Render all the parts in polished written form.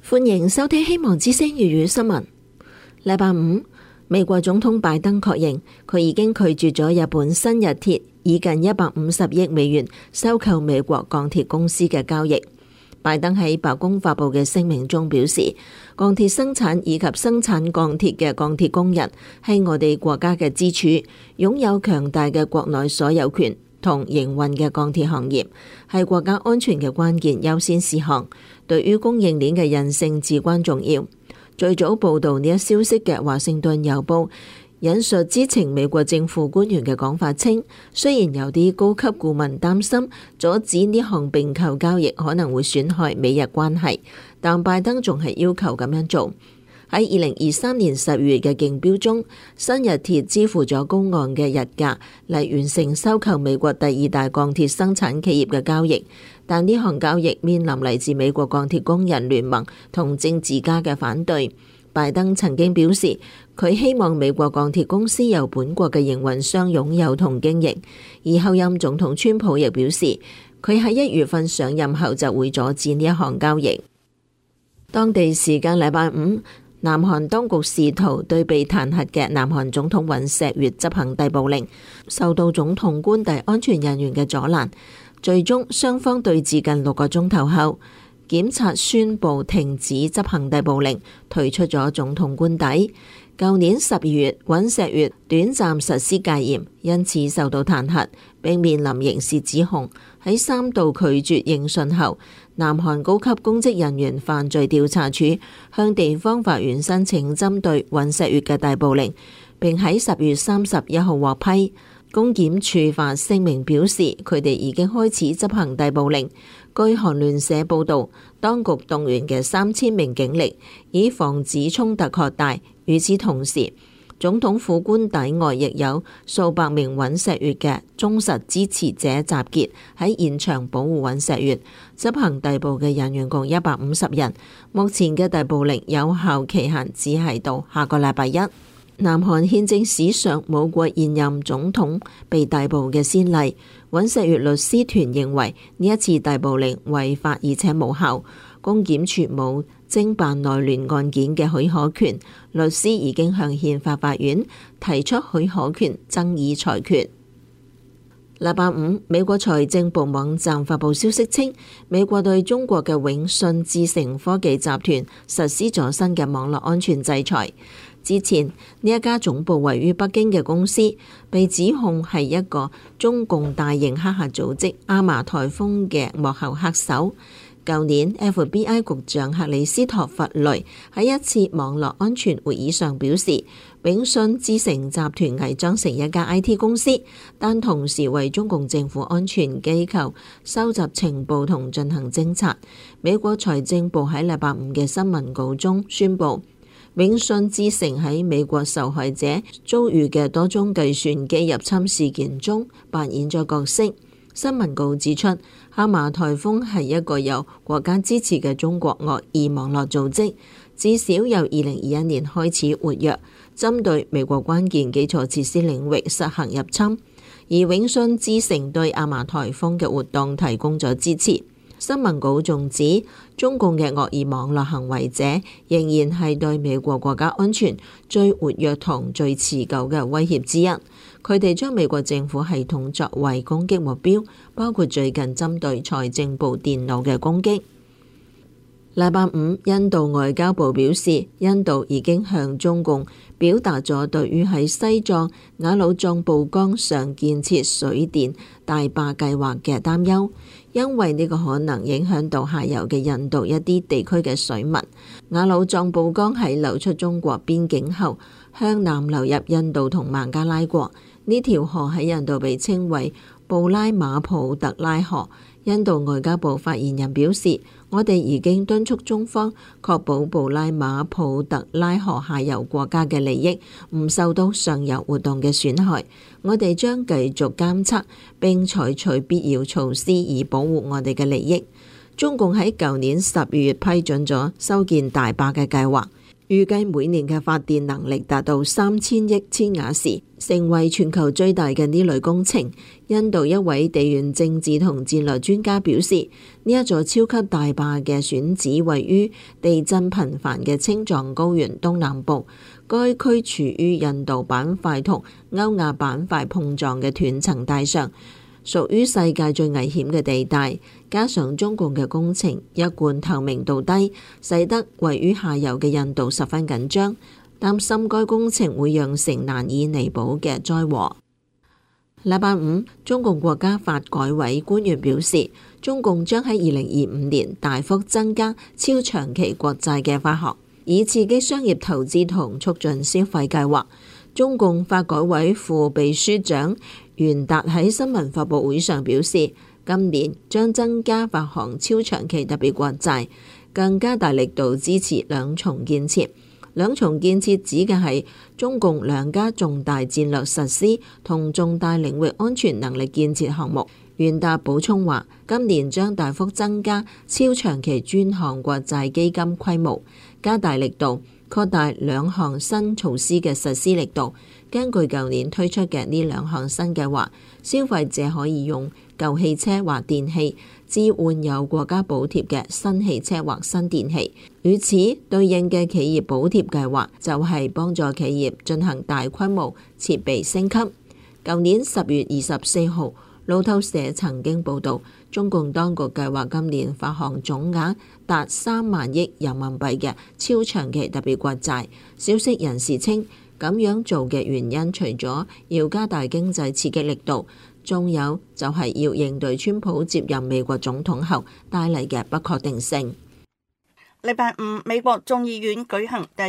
歡迎收聽希望之聲粵語新聞。禮拜五，美國總統拜登確認，佢已經拒絕咗日本新日鐵以近150億美元收購美國鋼鐵公司嘅交易。拜登喺白宮發佈嘅聲明中表示，鋼鐵生產以及生產鋼鐵嘅鋼鐵工人係我哋國家嘅支柱，擁有強大嘅國內所有權同營運嘅鋼鐵行業係國家安全嘅關鍵優先事項，對於供應鏈嘅韌性至關重要。最早報道呢一消息嘅華盛頓郵報引述知情美國政府官員嘅講法稱，雖然有啲高級顧問擔心阻止呢項併購交易可能會損害美日關係，但拜登仲係要求咁樣做。喺2023年12月嘅競標中，新日鐵支付咗高昂嘅日價嚟完成收購美國第二大鋼鐵生產企業嘅交易，但呢項交易面臨嚟自美國鋼鐵工人聯盟同政治家嘅反對。拜登曾經表示，佢希望美國鋼鐵公司由本國嘅營運商擁有同經營，而後任總統川普亦表示，佢喺1月份上任後就會阻止呢一項交易。當地時間禮拜五，南韓當局試圖對被彈劾嘅南韓總統尹錫悅執行逮捕令，受到總統官邸安全人員嘅阻攔，最終雙方對峙近6個鐘頭後，檢察宣布停止執行逮捕令，退出咗總統官邸。舊年12月，尹錫悅短暫實施戒嚴，因此受到彈劾並面臨刑事指控。喺3度拒絕應訊後，南韓高級公職人員犯罪調查處向地方法院申請針對尹錫悅嘅逮捕令，並喺10月31號獲批。公檢處發聲明表示，佢哋已經開始執行逮捕令。據韓聯社報導，當局動員嘅3000名警力，以防止衝突擴大。與此同時，總統府官邸外亦有數百名尹錫悅嘅忠實支持者集結喺現場保護尹錫悅。執行逮捕嘅人員共150人。目前嘅逮捕令有效期限只係到下個禮拜一。南韓憲政史上冇過現任總統被逮捕嘅先例。尹錫悅律師團認為呢一次逮捕令違法而且無效，公檢處冇偵辦內亂案件嘅許可權，律師已經向憲法法院提出許可權爭議裁決。禮拜五，美國財政部網站發布消息稱，美國對中國嘅永信智誠科技集團實施咗新嘅網絡安全制裁。之前呢一家總部位於北京嘅公司被指控係一個中共大型黑客組織阿瑪台風嘅幕後黑手。舊年 FBI 局長克里斯托弗雷喺一次網絡安全會議上表示，永信智誠集團偽裝成一家 IT 公司，但同時為中共政府安全機構收集情報同進行偵察。美國財政部喺禮拜五嘅新聞稿中宣布，永信智誠喺美國受害者遭遇嘅多宗計算機入侵事件中扮演咗角色。新聞稿指出，阿瑪台風係一個由國家支持嘅中國惡意網絡組織，至少由2021年開始活躍，針對美國關鍵基礎設施領域實行入侵。而永信智誠對阿瑪台風嘅活動提供咗支持。新聞稿仲指，中共嘅惡意網絡行為者仍然係對美國國家安全最活躍同最持久嘅威脅之一。佢哋將美國政府系統作為攻擊目標，包括最近針對財政部電腦嘅攻擊。禮拜五，印度外交部表示，印度已經向中共表達咗對於喺西藏雅魯藏布江上建設水電大壩計劃嘅擔憂，因為呢個可能影響到下游嘅印度一啲地區嘅水文。雅魯藏布江喺流出中國邊境後，向南流入印度同孟加拉國。呢條河喺印度被稱為布拉馬普特拉河。印度外交部發言人表示，我哋已經敦促中方確保布拉馬普特拉河下游國家嘅利益唔受到上游活動嘅損害。我哋將繼續監測並採取必要措施以保護我哋嘅利益。中共喺舊年12月批准咗修建大壩嘅計劃， 預計每年嘅發電能力達到3000億千瓦時，成為全球最大嘅呢類工程。印度一位地緣政治同戰略專家表示，呢一座超級大壩嘅選址位於地震頻繁嘅青藏高原東南部，該區處於印度板塊同歐亞板塊碰撞嘅斷層帶上，屬於世界最危險嘅地帶。加上中共嘅工程一貫透明度低，使得位於下游嘅印度十分緊張，擔心該工程會釀成難以彌補嘅災禍。禮拜五，中共國家發改委官員表示，中共將喺2025年大幅增加超長期國債嘅發行，以刺激商業投資同促進消費計劃。中共發改委副秘書長袁達喺新聞發佈會上表示，今年將增加發行超長期特別國債，更加大力度支持兩重建設。兩重建設指嘅係中共兩家重大戰略實施同重大領域安全能力建設項目。袁達補充話，今年將大幅增加超長期專項國債基金規模，加大力度擴大兩項新措施嘅實施力度。根據舊年推出嘅呢兩項新計劃，消費者可以用舊汽車或電器置換有國家補貼嘅新汽車或新電器。與此對應嘅企業補貼計劃就係幫助企業進行大規模設備升級。舊年10月24號，路透社曾經報導，中共當局計劃今年發行總額達3萬億人民幣嘅超長期特別國債。消息人士稱，咁樣做嘅原因，除咗要加大經濟刺激力度，仲有就係要應對川普接任美國總統後帶嚟嘅不確定性。 禮拜五，美國眾議院舉行第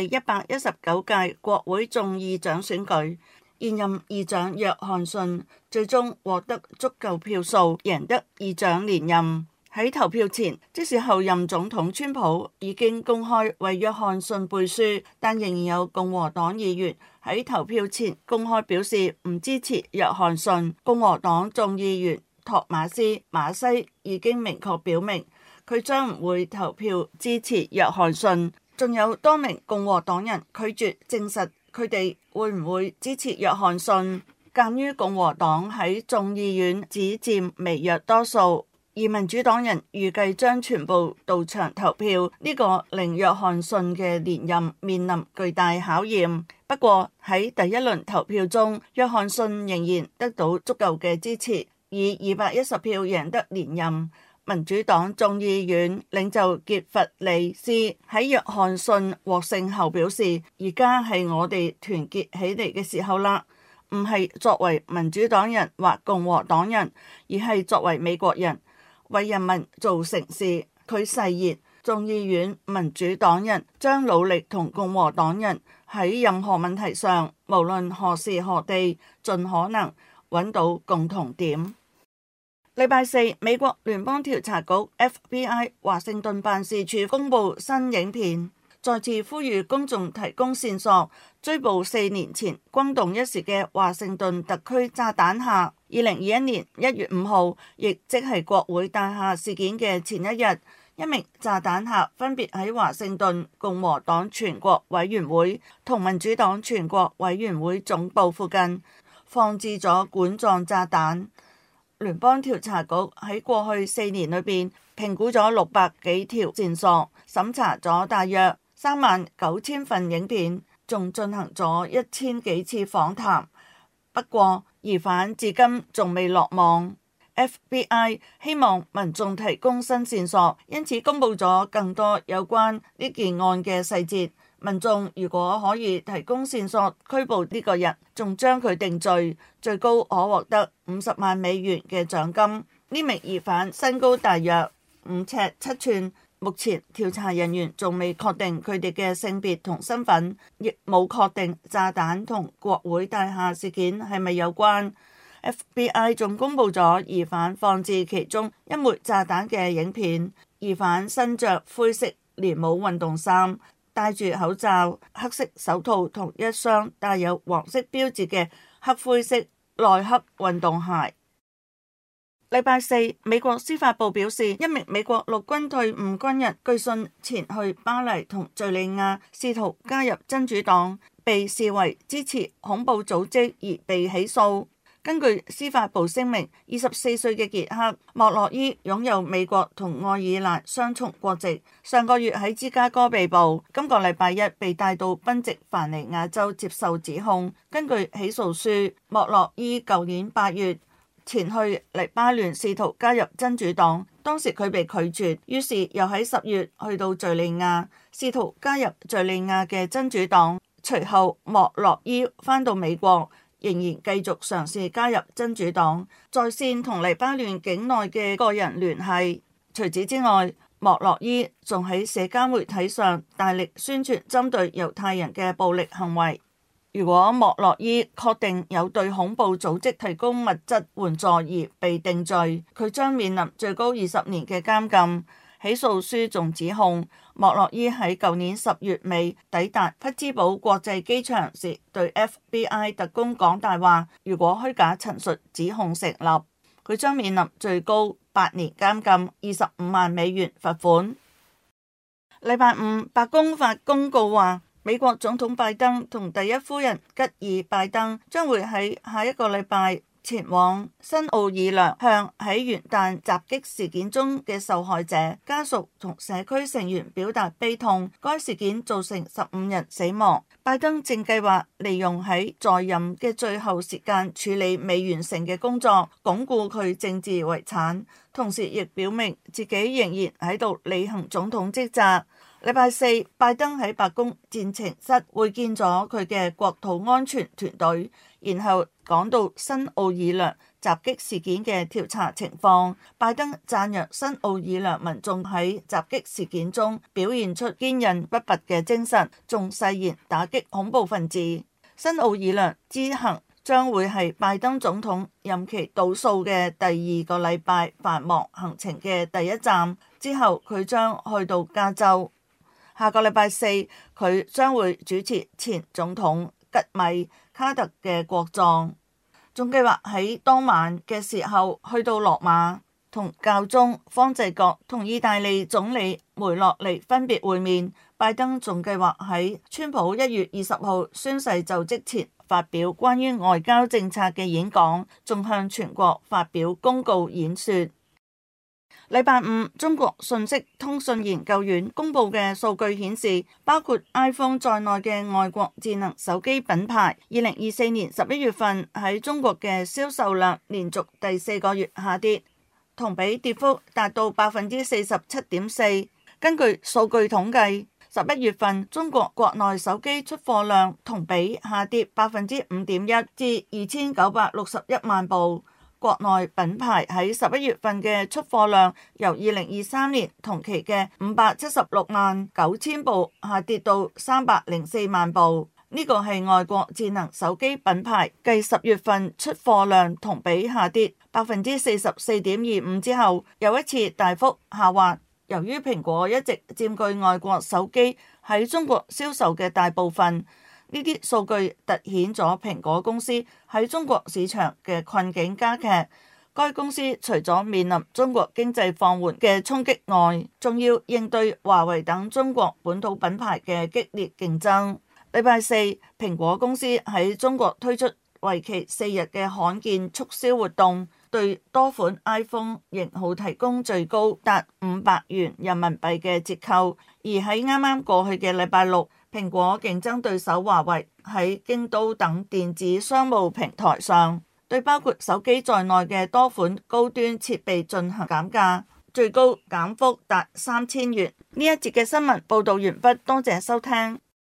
119屆國會眾議長選舉，現任議長約翰遜最終獲得足夠票數，贏得議長連任。喺投票前，即使後任總統川普已經公開為約翰遜背書，但仍然有共和黨議員喺投票前公開表示唔支持約翰遜。共和黨眾議員托馬斯·馬西已經明確表明，佢將唔會投票支持約翰遜。仲有多名共和黨人拒絕證實佢哋會唔會支持約翰遜。鑑於共和黨喺眾議院只佔微弱多數，而民主黨人預計將全部到場投票，呢個令約翰遜嘅連任面臨巨大考驗。不過喺第一輪投票中，約翰遜仍然得到足夠嘅支持，以210票贏得連任。民主黨眾議院領袖傑弗里斯喺約翰遜獲勝後表示，而家係我哋團結起嚟嘅時候啦，唔係作為民主黨人或共和黨人，而係作為美國人，為人民做成事。佢誓言眾議院民主黨人將努力同共和黨人喺任何問題上，無論何時何地，盡可能揾到共同點。禮拜四，美國聯邦調查局 FBI 華盛頓辦事處公布新影片，再次呼籲公眾提供線索，追捕4年前轟動一時嘅華盛頓特區炸彈客。2021年1月5號，亦即係國會大廈事件嘅前一日，一名炸彈客分別喺華盛頓共和黨全國委員會同民主黨全國委員會總部附近放置咗管狀炸彈。聯邦調查局喺過去4年裏邊評估咗600幾條線索，審查咗大約39000份影片，仲進行咗1000幾次訪談。不過疑犯至今仲未落網。FBI 希望民眾提供新線索，因此公布咗更多有關呢件案嘅細節。民眾如果可以提供線索拘捕呢個人，仲將佢定罪，最高可獲得50萬美元嘅獎金。呢名疑犯身高大約5尺7寸，目前調查人員仲未確定佢哋嘅性別同身份，亦冇確定炸彈同國會大廈事件係咪有關。FBI 仲公布咗疑犯放置其中一枚炸彈嘅影片，疑犯身着灰色連帽運動衫，戴住口罩、黑色手套同一雙帶有黃色標誌嘅黑灰色耐克運動鞋。 禮拜四，美國司法部表示，一名美國陸軍退伍軍人據信前去巴黎同敘利亞，試圖加入真主黨，被視為支持恐怖組織而被起訴。根據司法部聲明，24歲嘅傑克·莫洛伊擁有美國同愛爾蘭雙重國籍，上個月喺芝加哥被捕，今個禮拜一被帶到賓夕凡尼亞州接受指控。根據起訴書，莫洛伊舊年8月前去黎巴嫩試圖加入真主黨，當時佢被拒絕，於是又喺10月去到敘利亞試圖加入敘利亞嘅真主黨。隨後莫洛伊返到美國，仍然繼續嘗試加入真主黨，在線同黎巴嫩境內嘅個人聯繫。除此之外，莫洛伊仲喺社交媒體上大力宣傳針對猶太人嘅暴力行為。如果莫洛伊確定有對恐怖組織提供物質援助而被定罪，佢將面臨最高20年嘅監禁。起訴書仲指控莫洛伊喺舊年10月尾抵達匹茲堡國際機場時，對 FBI 特工講大話。如果虛假陳述指控成立，佢將面臨最高8年監禁、25萬美元罰款。禮拜五，白宮發公告話，美國總統拜登同第一夫人吉爾拜登將會喺下一個禮拜前往新奧爾良，向喺元旦襲擊事件中嘅受害者家屬同社區成員表達悲痛。該事件造成15人死亡。拜登正計劃利用喺在任嘅最後時間處理未完成嘅工作，鞏固佢政治遺產，同時亦表明自己仍然喺度履行總統職責。禮拜四，拜登喺白宮戰情室會見咗佢嘅國土安全團隊，然後講到新奧爾良襲擊事件嘅調查情況。拜登讚揚新奧爾良民眾喺襲擊事件中表現出堅韌不拔嘅精神，仲誓言打擊恐怖分子。新奧爾良之行將會係拜登總統任期倒數嘅第2個禮拜繁忙行程嘅第一站，之後佢將去到加州。下個禮拜四，佢將會主持前總統吉米卡特嘅國葬，仲計劃喺當晚嘅時候去到羅馬，同教宗方濟各同意大利總理梅洛尼分別會面。拜登仲計劃喺川普1月20號宣誓就職前發表關於外交政策嘅演講，仲向全國發表公告演說。禮拜五，中國信息通訊研究院公布嘅數據顯示，包括 iPhone 在內嘅外國智能手機品牌2024年11月份喺中國嘅銷售量連續第4個月下跌，同比跌幅達到47.4%。根據數據統計，11月份中國國內手機出貨量同比下跌5.1%至2961萬部。國內品牌喺11月份嘅出貨量由2023年同期嘅576萬9千部下跌到304萬部。呢個係外國智能手機品牌繼10月份出貨量同比下跌44.25%之後，又一次大幅下滑。由於蘋果一直佔據外國手機喺中國銷售嘅大部分，呢啲數據凸顯咗蘋果公司喺中國市場嘅困境加劇。該公司除咗面臨中國經濟放緩嘅衝擊外，仲要應對華為等中國本土品牌嘅激烈競爭。禮拜四，蘋果公司喺中國推出為期4日嘅罕見促銷活動，對多款 iPhone 型號提供最高達500元人民幣嘅折扣。而喺啱啱過去嘅禮拜六，蘋果競爭對手華為喺京東等電子商務平台上，對包括手機在內嘅多款高端設備進行減價，最高減幅達3000元。呢一節嘅新聞報導完畢，多謝收聽。